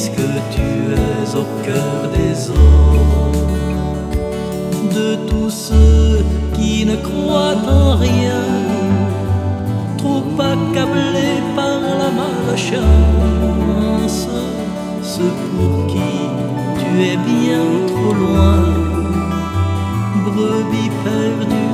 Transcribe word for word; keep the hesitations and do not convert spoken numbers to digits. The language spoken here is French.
puisque tu es au cœur des hommes. De tous ceux qui ne croient en rien, trop accablés par la malchance, ceux pour qui tu es bien trop loin, brebis perdue